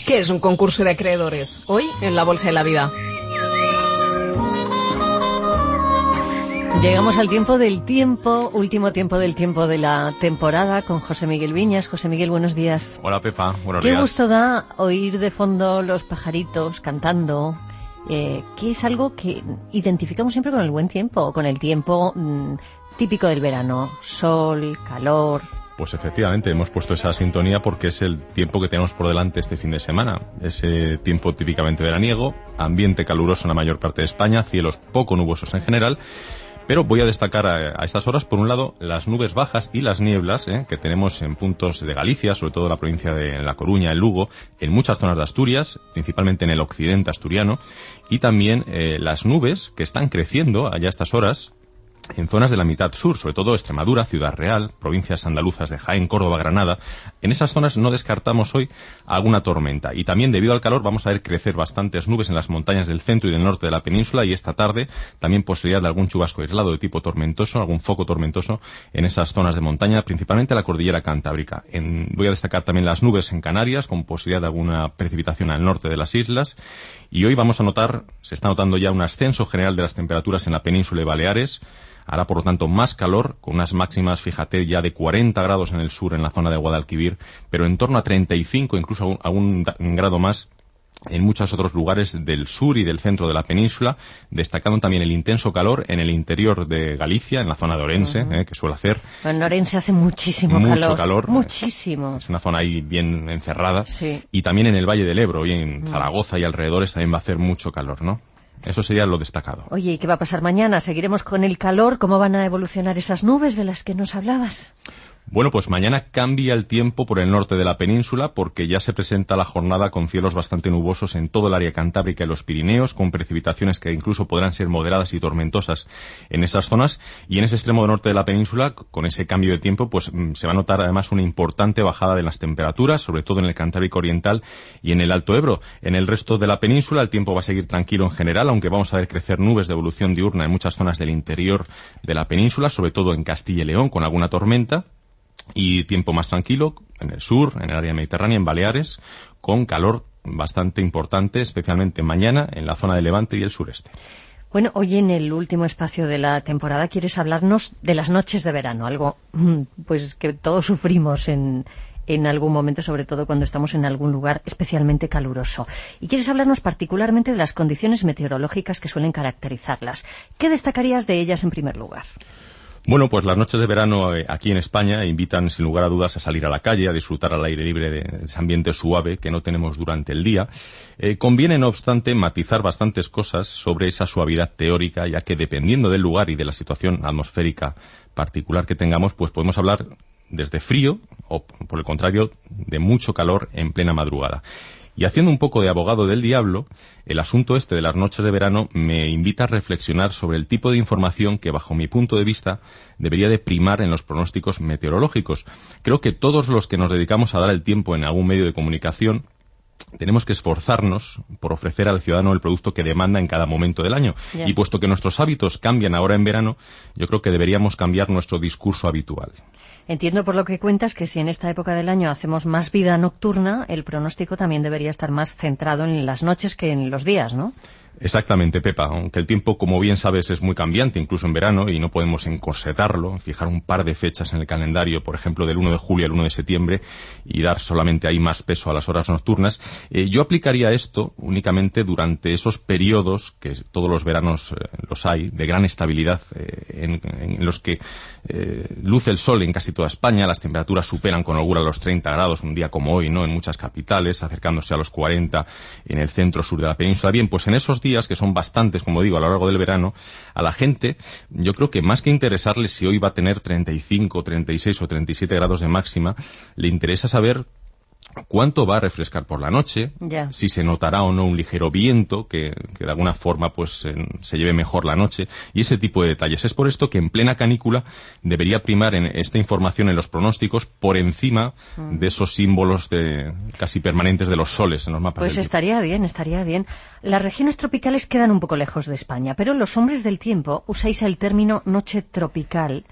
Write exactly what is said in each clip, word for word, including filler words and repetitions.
¿Qué es un concurso de acreedores? Hoy en La Bolsa de la Vida. Llegamos al tiempo del tiempo, último tiempo del tiempo de la temporada, con José Miguel Viñas. José Miguel, buenos días. Hola, Pepa, buenos Qué días. Qué gusto da oír de fondo los pajaritos cantando, eh, que es algo que identificamos siempre con el buen tiempo, con el tiempo mmm, típico del verano. Sol, calor. Pues efectivamente, hemos puesto esa sintonía porque es el tiempo que tenemos por delante este fin de semana. Ese tiempo típicamente veraniego, ambiente caluroso en la mayor parte de España, cielos poco nubosos en general. Pero voy a destacar a, a estas horas, por un lado, las nubes bajas y las nieblas eh, que tenemos en puntos de Galicia, sobre todo en la provincia de La Coruña, en Lugo, en muchas zonas de Asturias, principalmente en el occidente asturiano, y también eh, las nubes que están creciendo allá a estas horas en zonas de la mitad sur, sobre todo Extremadura, Ciudad Real, provincias andaluzas de Jaén, Córdoba, Granada. En esas zonas no descartamos hoy alguna tormenta. Y también, debido al calor, vamos a ver crecer bastantes nubes en las montañas del centro y del norte de la península, y esta tarde también posibilidad de algún chubasco aislado de tipo tormentoso, algún foco tormentoso en esas zonas de montaña, principalmente la cordillera cantábrica. En, voy a destacar también las nubes en Canarias, con posibilidad de alguna precipitación al norte de las islas. Y hoy vamos a notar, se está notando ya un ascenso general de las temperaturas en la península y Baleares. Hará, por lo tanto, más calor, con unas máximas, fíjate, ya de cuarenta grados en el sur, en la zona de Guadalquivir, pero en torno a treinta y cinco, incluso a un, a un grado más en muchos otros lugares del sur y del centro de la península, destacando también el intenso calor en el interior de Galicia, en la zona de Orense, uh-huh. eh, que suele hacer. En Orense hace muchísimo mucho calor. calor. Muchísimo. Es una zona ahí bien encerrada. Sí. Y también en el Valle del Ebro, y en uh-huh. Zaragoza y alrededores también va a hacer mucho calor, ¿no? Eso sería lo destacado. Oye, ¿y qué va a pasar mañana? ¿Seguiremos con el calor? ¿Cómo van a evolucionar esas nubes de las que nos hablabas? Bueno, pues mañana cambia el tiempo por el norte de la península porque ya se presenta la jornada con cielos bastante nubosos en todo el área cantábrica y los Pirineos, con precipitaciones que incluso podrán ser moderadas y tormentosas en esas zonas. Y en ese extremo norte de la península, con ese cambio de tiempo, pues se va a notar además una importante bajada de las temperaturas, sobre todo en el Cantábrico Oriental y en el Alto Ebro. En el resto de la península el tiempo va a seguir tranquilo en general, aunque vamos a ver crecer nubes de evolución diurna en muchas zonas del interior de la península, sobre todo en Castilla y León, con alguna tormenta. Y tiempo más tranquilo en el sur, en el área mediterránea, en Baleares, con calor bastante importante, especialmente mañana en la zona de Levante y el sureste. Bueno, hoy en el último espacio de la temporada quieres hablarnos de las noches de verano, algo pues que todos sufrimos en, en algún momento, sobre todo cuando estamos en algún lugar especialmente caluroso. Y quieres hablarnos particularmente de las condiciones meteorológicas que suelen caracterizarlas. ¿Qué destacarías de ellas en primer lugar? Bueno, pues las noches de verano eh, aquí en España invitan sin lugar a dudas a salir a la calle, a disfrutar al aire libre de ese ambiente suave que no tenemos durante el día. Eh, conviene, no obstante, matizar bastantes cosas sobre esa suavidad teórica, ya que dependiendo del lugar y de la situación atmosférica particular que tengamos, pues podemos hablar desde frío o, por el contrario, de mucho calor en plena madrugada. Y haciendo un poco de abogado del diablo, el asunto este de las noches de verano me invita a reflexionar sobre el tipo de información que, bajo mi punto de vista, debería de primar en los pronósticos meteorológicos. Creo que todos los que nos dedicamos a dar el tiempo en algún medio de comunicación tenemos que esforzarnos por ofrecer al ciudadano el producto que demanda en cada momento del año. Yeah. Y puesto que nuestros hábitos cambian ahora en verano, yo creo que deberíamos cambiar nuestro discurso habitual. Entiendo por lo que cuentas que si en esta época del año hacemos más vida nocturna, el pronóstico también debería estar más centrado en las noches que en los días, ¿no? Exactamente, Pepa. Aunque el tiempo, como bien sabes, es muy cambiante, incluso en verano, y no podemos encorsetarlo, fijar un par de fechas en el calendario, por ejemplo, del uno de julio al uno de septiembre, y dar solamente ahí más peso a las horas nocturnas. Eh, yo aplicaría esto únicamente durante esos periodos, que todos los veranos eh, los hay, de gran estabilidad, eh, en, en los que eh, luce el sol en casi toda España, las temperaturas superan con holgura los treinta grados, un día como hoy, ¿no?, en muchas capitales, acercándose a los cuarenta en el centro-sur de la península. Bien, pues en esos días, que son bastantes, como digo, a lo largo del verano, a la gente, yo creo que más que interesarle si hoy va a tener treinta y cinco, treinta y seis o treinta y siete grados de máxima, le interesa saber cuánto va a refrescar por la noche, yeah. si se notará o no un ligero viento que, que de alguna forma pues eh, se lleve mejor la noche, y ese tipo de detalles. Es por esto que en plena canícula debería primar en esta información en los pronósticos por encima mm. de esos símbolos de casi permanentes de los soles en los mapas. Pues estaría bien, estaría bien. Las regiones tropicales quedan un poco lejos de España, pero los hombres del tiempo usáis el término noche tropical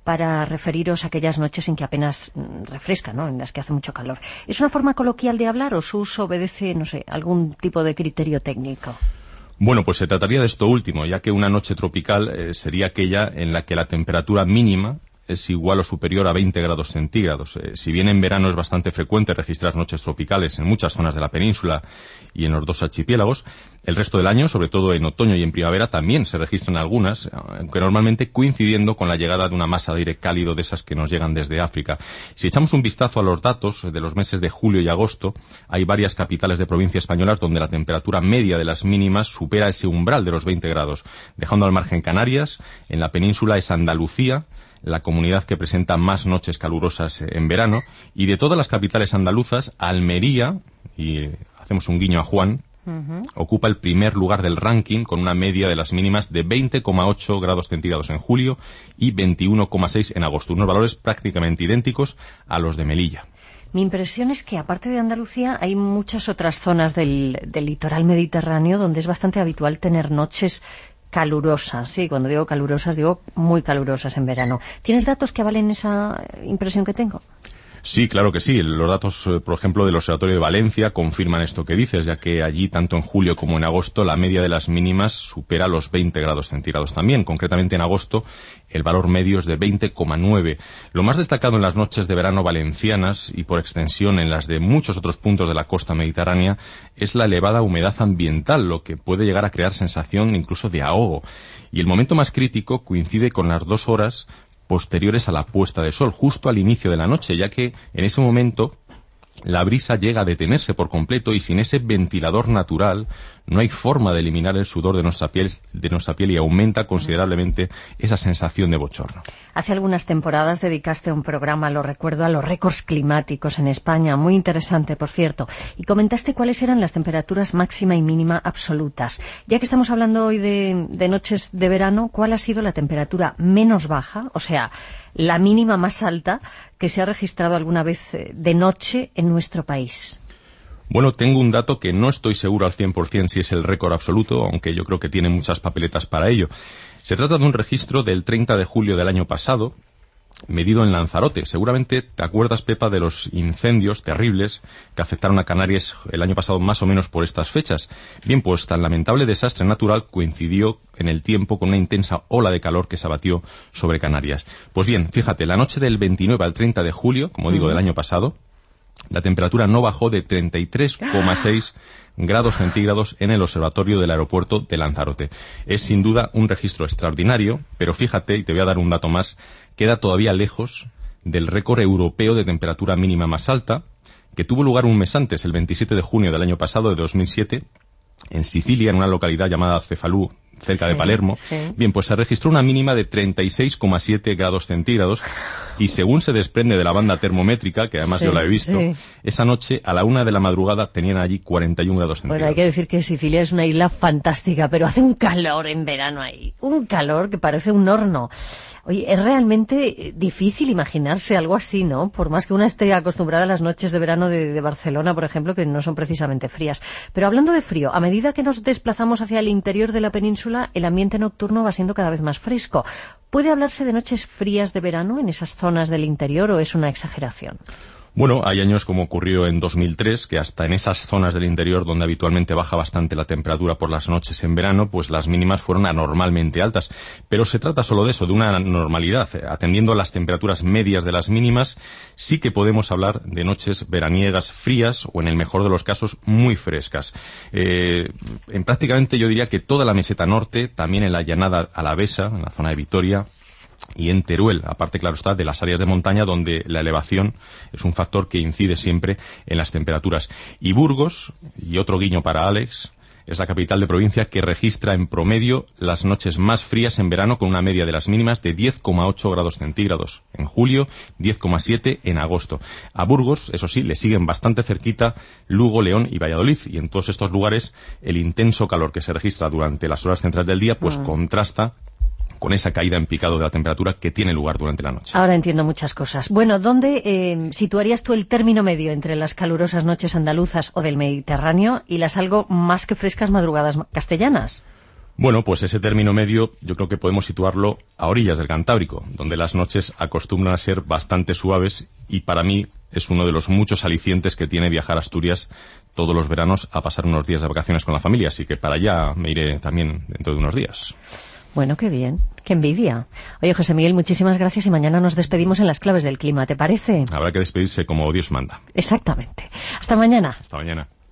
para referiros a aquellas noches en que apenas refresca, ¿no?, en las que hace mucho calor. ¿Es una forma coloquial de hablar o su uso obedece, no sé, algún tipo de criterio técnico? Bueno, pues se trataría de esto último, ya que una noche tropical eh, sería aquella en la que la temperatura mínima es igual o superior a veinte grados centígrados. Eh, si bien en verano es bastante frecuente registrar noches tropicales en muchas zonas de la península y en los dos archipiélagos, el resto del año, sobre todo en otoño y en primavera, también se registran algunas, aunque normalmente coincidiendo con la llegada de una masa de aire cálido de esas que nos llegan desde África. Si echamos un vistazo a los datos de los meses de julio y agosto, hay varias capitales de provincia españolas donde la temperatura media de las mínimas supera ese umbral de los veinte grados, dejando al margen Canarias. En la península es Andalucía, la comunidad que presenta más noches calurosas en verano, y de todas las capitales andaluzas, Almería, y hacemos un guiño a Juan, uh-huh. ocupa el primer lugar del ranking con una media de las mínimas de veinte coma ocho grados centígrados en julio y veintiuno coma seis en agosto, unos valores prácticamente idénticos a los de Melilla. Mi impresión es que, aparte de Andalucía, hay muchas otras zonas del, del litoral mediterráneo donde es bastante habitual tener noches calurosas. Sí, cuando digo calurosas, digo muy calurosas en verano. ¿Tienes datos que avalen esa impresión que tengo? Sí, claro que sí. Los datos, por ejemplo, del Observatorio de Valencia confirman esto que dices, ya que allí, tanto en julio como en agosto, la media de las mínimas supera los veinte grados centígrados también. Concretamente, en agosto, el valor medio es de veinte coma nueve. Lo más destacado en las noches de verano valencianas y, por extensión, en las de muchos otros puntos de la costa mediterránea, es la elevada humedad ambiental, lo que puede llegar a crear sensación incluso de ahogo. Y el momento más crítico coincide con las dos horas posteriores a la puesta de sol, justo al inicio de la noche, ya que en ese momento la brisa llega a detenerse por completo y sin ese ventilador natural no hay forma de eliminar el sudor de nuestra piel, de nuestra piel y aumenta considerablemente esa sensación de bochorno. Hace algunas temporadas dedicaste un programa, lo recuerdo, a los récords climáticos en España, muy interesante, por cierto, y comentaste cuáles eran las temperaturas máxima y mínima absolutas. Ya que estamos hablando hoy de, de noches de verano, ¿cuál ha sido la temperatura menos baja, o sea, la mínima más alta que se ha registrado alguna vez de noche en nuestro país? Bueno, tengo un dato que no estoy seguro al cien por cien si es el récord absoluto, aunque yo creo que tiene muchas papeletas para ello. Se trata de un registro del treinta de julio del año pasado, medido en Lanzarote. Seguramente te acuerdas, Pepa, de los incendios terribles que afectaron a Canarias el año pasado más o menos por estas fechas. Bien, pues tan lamentable desastre natural coincidió en el tiempo con una intensa ola de calor que se abatió sobre Canarias. Pues bien, fíjate, la noche del veintinueve al treinta de julio, como digo, del año pasado, la temperatura no bajó de treinta y tres coma seis grados centígrados en el observatorio del aeropuerto de Lanzarote. Es sin duda un registro extraordinario, pero fíjate, y te voy a dar un dato más, queda todavía lejos del récord europeo de temperatura mínima más alta, que tuvo lugar un mes antes, el veintisiete de junio del año pasado, de dos mil siete, en Sicilia, en una localidad llamada Cefalú, cerca sí, de Palermo. Sí. Bien, pues se registró una mínima de treinta y seis coma siete grados centígrados y según se desprende de la banda termométrica, que además sí, yo la he visto, sí. esa noche a la una de la madrugada tenían allí cuarenta y un grados centígrados. Bueno, hay que decir que Sicilia es una isla fantástica, pero hace un calor en verano ahí, un calor que parece un horno. Oye, es realmente difícil imaginarse algo así, ¿no? Por más que una esté acostumbrada a las noches de verano de, de Barcelona, por ejemplo, que no son precisamente frías. Pero hablando de frío, a medida que nos desplazamos hacia el interior de la península, el ambiente nocturno va siendo cada vez más fresco. ¿Puede hablarse de noches frías de verano en esas zonas del interior o es una exageración? Bueno, hay años como ocurrió en dos mil tres, que hasta en esas zonas del interior donde habitualmente baja bastante la temperatura por las noches en verano, pues las mínimas fueron anormalmente altas. Pero se trata solo de eso, de una normalidad. Atendiendo a las temperaturas medias de las mínimas, sí que podemos hablar de noches veraniegas frías o, en el mejor de los casos, muy frescas. Eh, en prácticamente yo diría que toda la meseta norte, también en la llanada alavesa, en la zona de Vitoria, y en Teruel, aparte, claro está, de las áreas de montaña donde la elevación es un factor que incide siempre en las temperaturas. Y Burgos, y otro guiño para Alex, es la capital de provincia que registra en promedio las noches más frías en verano con una media de las mínimas de diez coma ocho grados centígrados en julio, diez coma siete en agosto. A Burgos, eso sí, le siguen bastante cerquita Lugo, León y Valladolid, y en todos estos lugares el intenso calor que se registra durante las horas centrales del día pues ah. contrasta con esa caída en picado de la temperatura que tiene lugar durante la noche. Ahora entiendo muchas cosas. Bueno, ¿dónde eh, situarías tú el término medio entre las calurosas noches andaluzas o del Mediterráneo y las algo más que frescas madrugadas castellanas? Bueno, pues ese término medio yo creo que podemos situarlo a orillas del Cantábrico, donde las noches acostumbran a ser bastante suaves y para mí es uno de los muchos alicientes que tiene viajar a Asturias todos los veranos a pasar unos días de vacaciones con la familia, así que para allá me iré también dentro de unos días. Bueno, qué bien, qué envidia. Oye, José Miguel, muchísimas gracias y mañana nos despedimos en las claves del clima, ¿te parece? Habrá que despedirse como Dios manda. Exactamente. Hasta mañana. Hasta mañana.